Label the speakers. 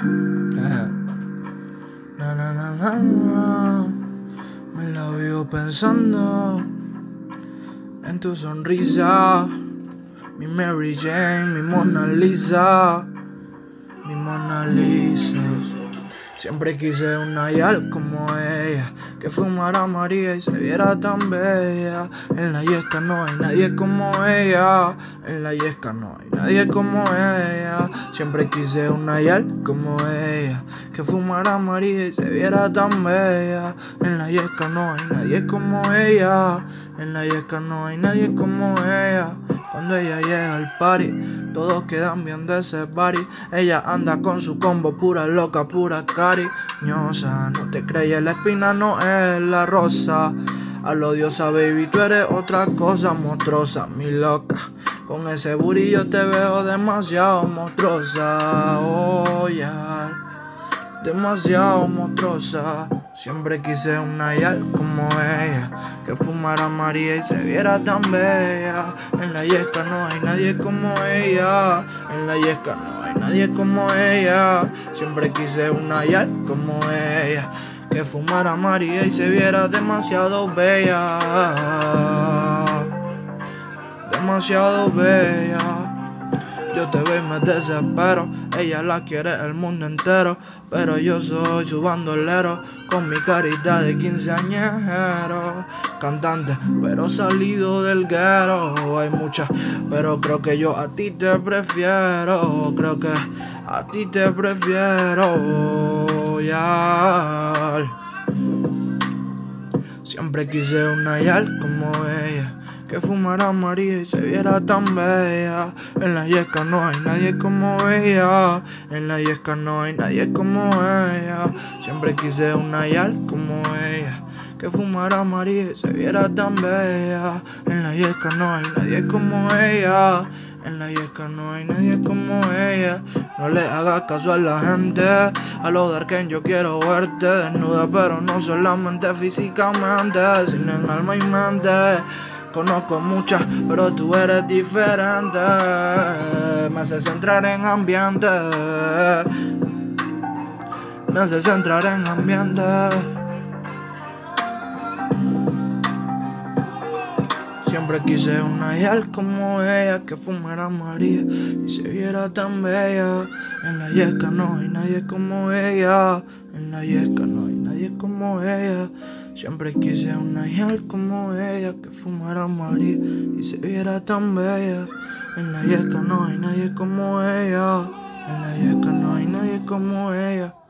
Speaker 1: Na, na, na, na, na. Me la vivo pensando en tu sonrisa, mi Mary Jane, mi Mona Lisa, mi Mona Lisa. Siempre quise una yal como ella, que fumara María y se viera tan bella. En la yesca no hay nadie como ella, en la yesca no hay nadie como ella. Siempre quise una yal como ella, que fumara María y se viera tan bella. En la yesca no hay nadie como ella, en la yesca no hay nadie como ella. Cuando ella llega al party, todos quedan bien de ese party. Ella anda con su combo, pura loca, pura cariñosa. No te crees, la espina no es la rosa. A lo diosa, baby, tú eres otra cosa monstruosa, mi loca. Con ese burillo te veo demasiado monstruosa, oh yeah, demasiado monstruosa. Siempre quise una yal como ella, que fumara María y se viera tan bella. En la yesca no hay nadie como ella, en la yesca no hay nadie como ella. Siempre quise una yal como ella, que fumara María y se viera demasiado bella, demasiado bella. Yo te veo y me desespero, ella la quiere el mundo entero, pero yo soy su bandolero, con mi carita de quinceañero. Cantante, pero salido del guero. Hay muchas, pero creo que yo a ti te prefiero. Creo que a ti te prefiero, yal. Siempre quise una yal como ella, que fumara María y se viera tan bella. En la yesca no hay nadie como ella, en la yesca no hay nadie como ella. Siempre quise una yal como ella, que fumara María y se viera tan bella. En la yesca no hay nadie como ella, en la yesca no hay nadie como ella. No le hagas caso a la gente, a lo Darken yo quiero verte desnuda, pero no solamente físicamente, sino en alma y mente. Conozco muchas, pero tú eres diferente. Me haces entrar en ambiente, me haces entrar en ambiente. Siempre quise una yal como ella, que fumara María y se viera tan bella. En la yesca no hay nadie como ella, en la yesca no hay nadie como ella. Siempre quise una yal como ella, que fumara María y se viera tan bella. En la yesca no hay nadie como ella, en la yesca no hay nadie como ella.